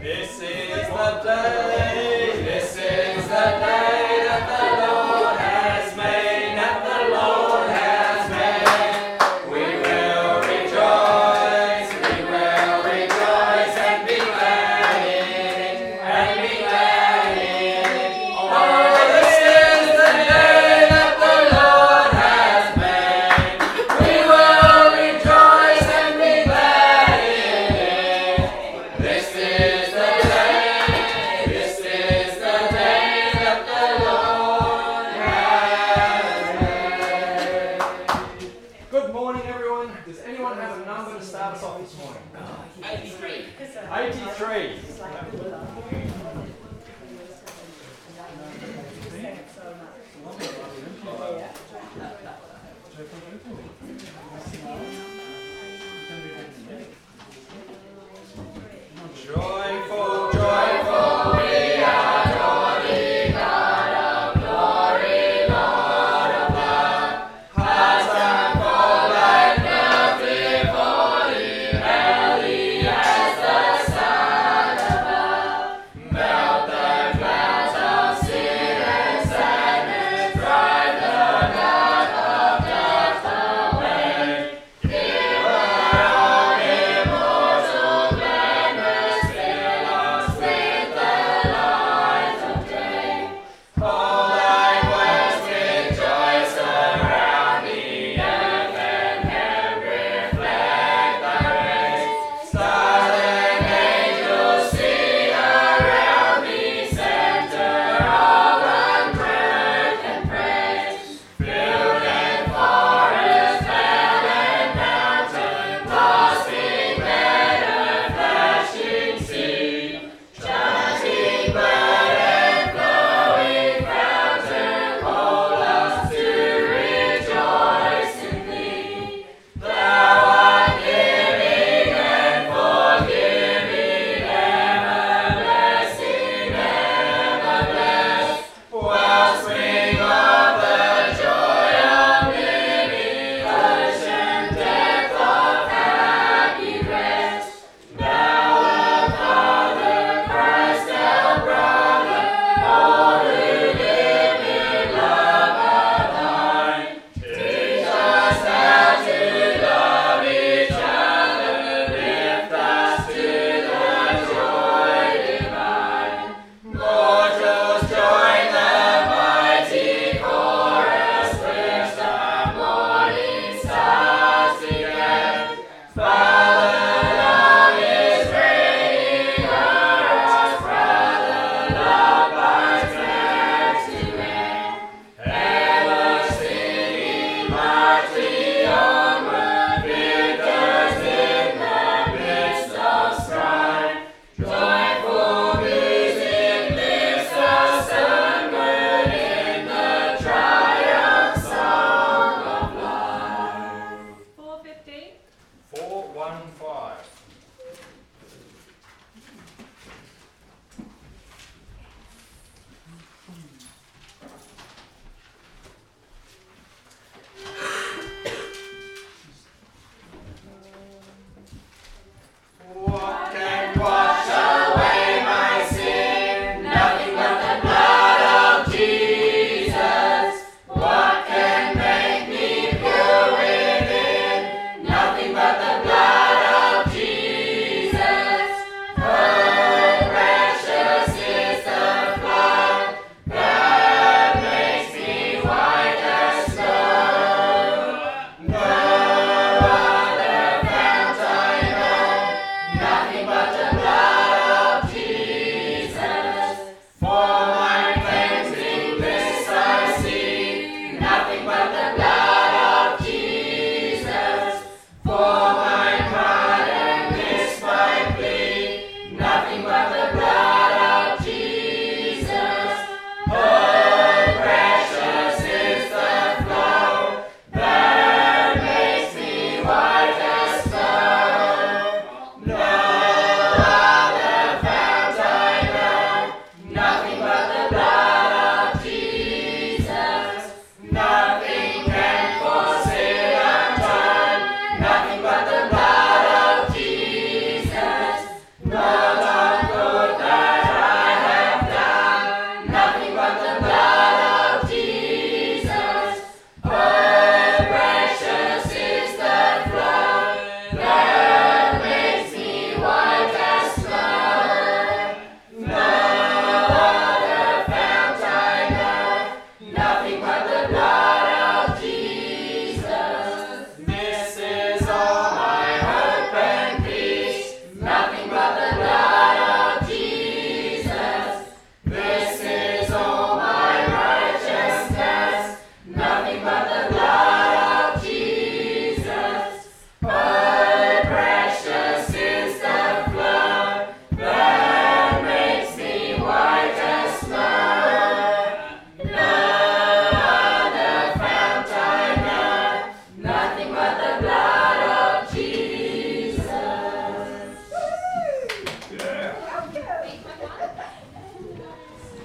Away.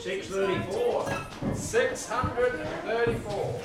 634. 634.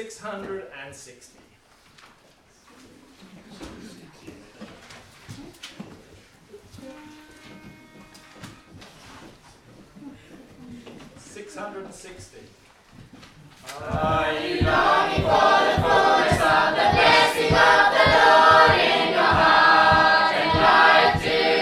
660. Are you longing for the fullness of the blessing of the Lord in your heart and life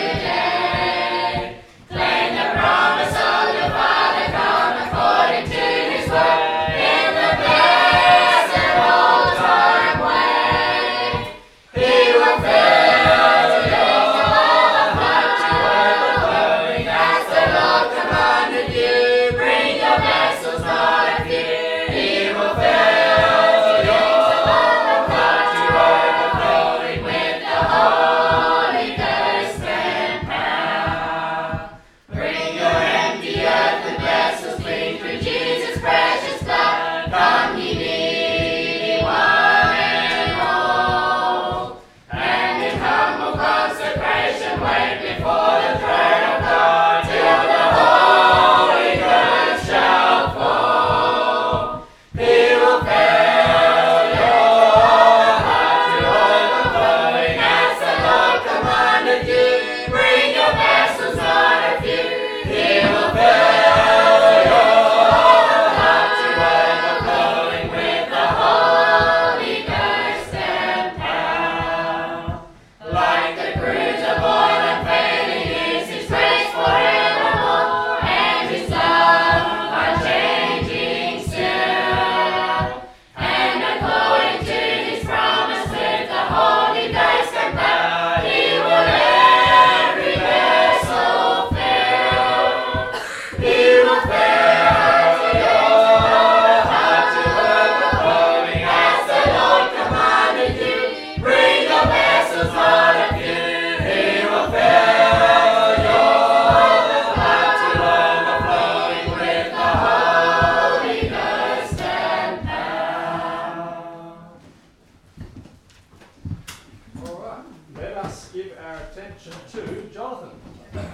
today? Claim the promise of your Father, come according to His word in the blessed old time way. He will fill your heart to overflowing as the Lord commanded you. Bring your vessels not a few. He will fill your heart to overflowing with the Holy Ghost and power. Bring your empty earthen vessels clean through Jesus' precious blood. Come ye needy, one and all, and in humble consecration wait before the throne of God till the Holy Ghost shall fall. He will fill your heart to overflowing as the Lord commanded you. Bring your vessels not a few. He will fill your heart to overflowing with the Holy Ghost and power. Like the cruise of oil unfailing is His grace forevermore, and His love unchanging still. And according to His promise with the Holy Ghost and power, He will every vessel fill. He will fill your heart to overflowing as the Lord commanded you. Bring your vessels not a few. He will fill your heart to overflowing with the Holy Ghost and power. All right, let us give our attention to Jonathan.